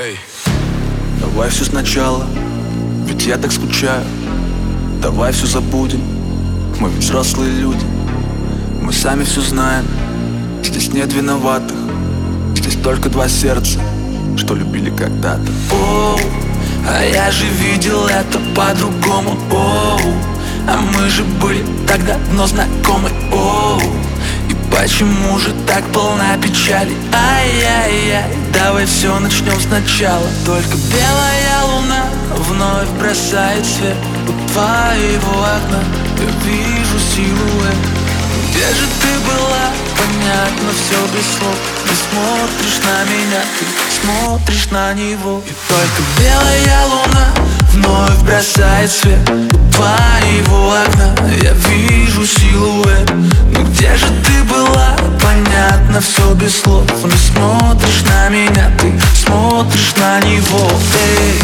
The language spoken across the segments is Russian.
Эй, давай все сначала, ведь я так скучаю. Давай все забудем, мы ведь взрослые люди. Мы сами все знаем, здесь нет виноватых. Здесь только два сердца, что любили когда-то. Оу, а я же видел это по-другому. Оу, а мы же были так давно знакомы. Оу, и почему же так полна печали? Ай-яй-яй, давай все начнем сначала. Только белая луна вновь бросает свет у твоего окна. Я вижу силуэт. Где же ты была? Понятно все без слов. Ты смотришь на меня, ты смотришь на него. И только белая луна вновь бросает свет у твоего окна. Я вижу силуэт. Но где же ты была? Понятно все без слов. Ты смотришь на меня, ты смотришь на него. Эй,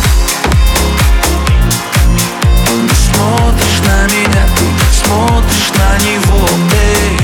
ты смотришь на меня, ты смотришь на него. Эй,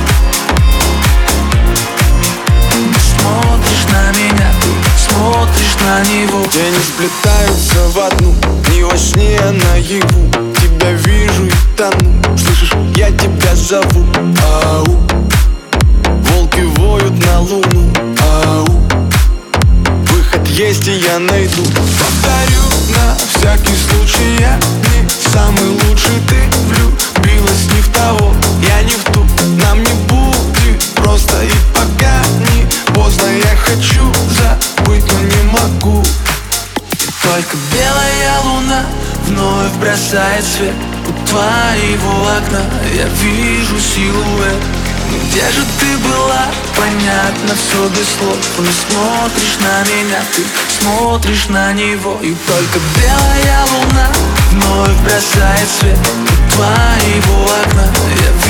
ты смотришь на меня, ты смотришь на него. Тени сплетаются в одну, не во сне, а наяву. Тебя вижу и тону, слышишь, я тебя зову. Ау, волки воют на луну. Ау, выход есть и я найду. Повторю на всякий случай, я не самый лучший. Ты влюбилась не в того, я не в ту. Нам не будет просто, и пока не поздно. Я хочу забыть, но не могу. Только белая луна вновь бросает свет у твоего окна. Я вижу силуэт. Но где же ты была? Понятно все без слов. Ты смотришь на меня, ты смотришь на него. И только белая луна вновь бросает свет у твоего окна. Я